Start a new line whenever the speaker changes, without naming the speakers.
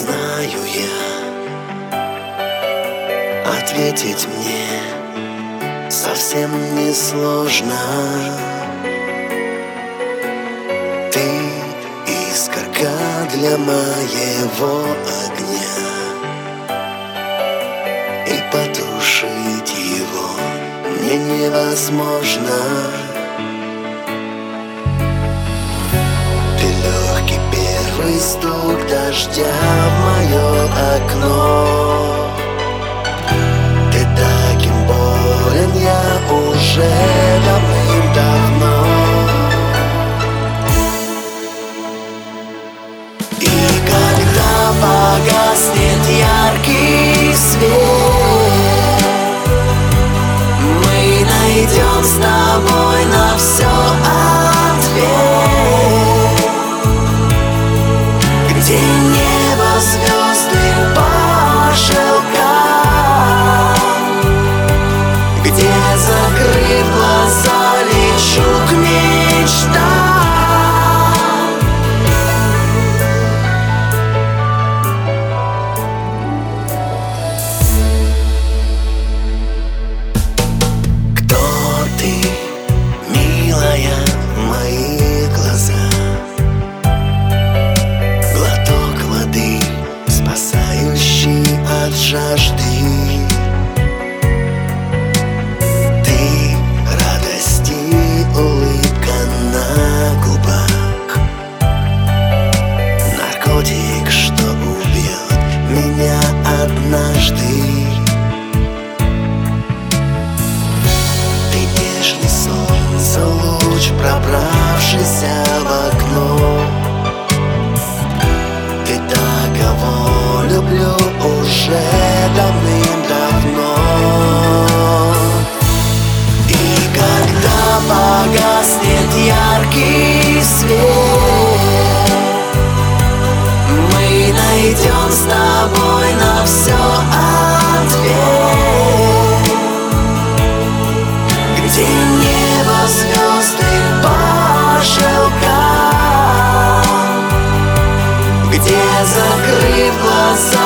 знаю я, ответить мне совсем не сложно. Ты искорка для моего огня, и потушить его мне невозможно. Ты легкий первый стук дождя в мое окно. Ты таким болен я уже давным-давно. И когда погаснет яркий свет, мы найдем с тобой на все ответ. Где небо, звезды по шелкам, где, закрыв глаза, лечу к мечтам. От жажды ты, радость и улыбка на губах, наркотик, что убьет меня однажды. Ты нежный солнце, луч, пробравшийся в окно. Ты та, кого люблю уже давным-давно. И когда погаснет яркий свет, мы найдем с тобой на все ответ. Где небо, звезды по шелкам, где, закрыв глаза,